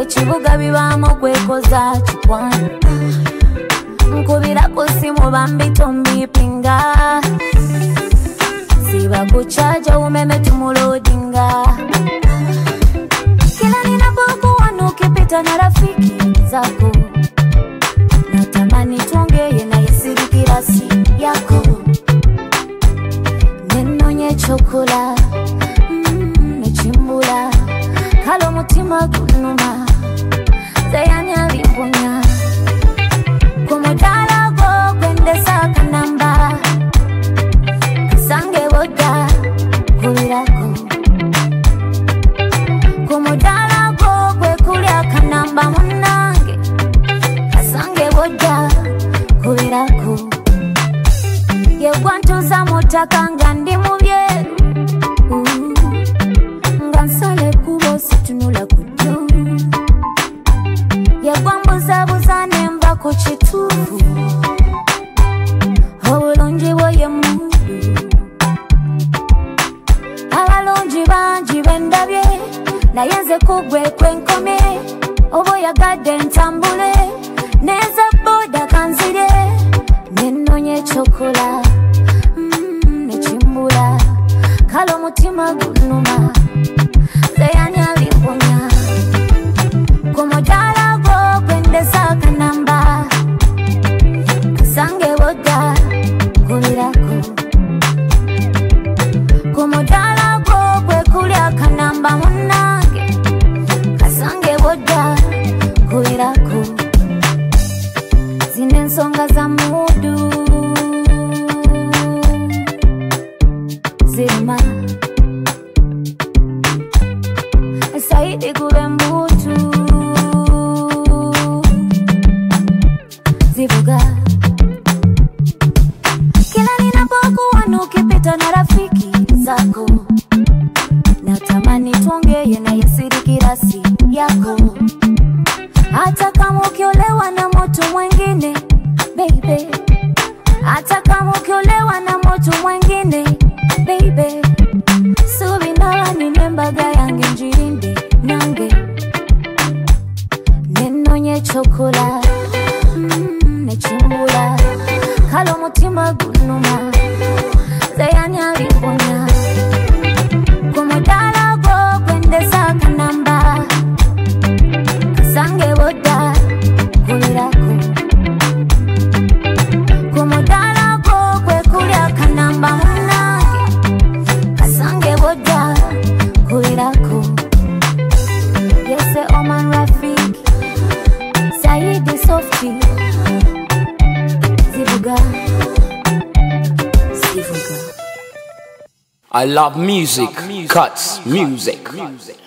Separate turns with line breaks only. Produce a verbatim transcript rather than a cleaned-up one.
ekibuga bibaamu kwekoza kikwano nkubira ku simu bambi tombipinga siba kuchaja umeme tumulodinga kila ninapokuwa ukipita na rafiki zako natamani tuongee na yesiri kirasi yako nenonye chokola mm, nechimbula kalo mutima gunuma zayani alimponya kumudala go kwende saka namba kasange boda kulirako kumudala go kwe kulya kanamba munange kasange boda kulirako yegwantuza mutakanga ndi mubyeru nga nsale kubo situnula kudyo yegwambuza buza nemba ku kituufu obulungi bwoye mudu abalungi bangi bendabye naye nze kugwe kwenkomye oba oyagadde ntambule neza boda kanzire nenonye chokola mm, nechimbula kalo mutima gunuma zeyani alimponya kumudala go kwende saka namba kasange boda kulirako kumudala go kwe kulya kanamba munange kasange boda kulirako zine nsonga za mudu zirima saidi kube mbutu zivuga kila ninapokuwa ukipita na rafiki zako natamani tuongee na yesiri kirasi yako hata kama ukiolewa na mtu mwingine baby hata kama ukiolewa na mtu mwingine baby subinala ninembaga yange njirinde nange nenonye chokola mm, nechimbula kalo mutima gunuma zayani alimponya kumudala go kwende saka namba kasange boda kulirako kumudala go kwe kulya kanamba munange kasange boda kulirako yese Oman Rafiki Saidi Softi zivuga zivuga
I love music, cuts, music.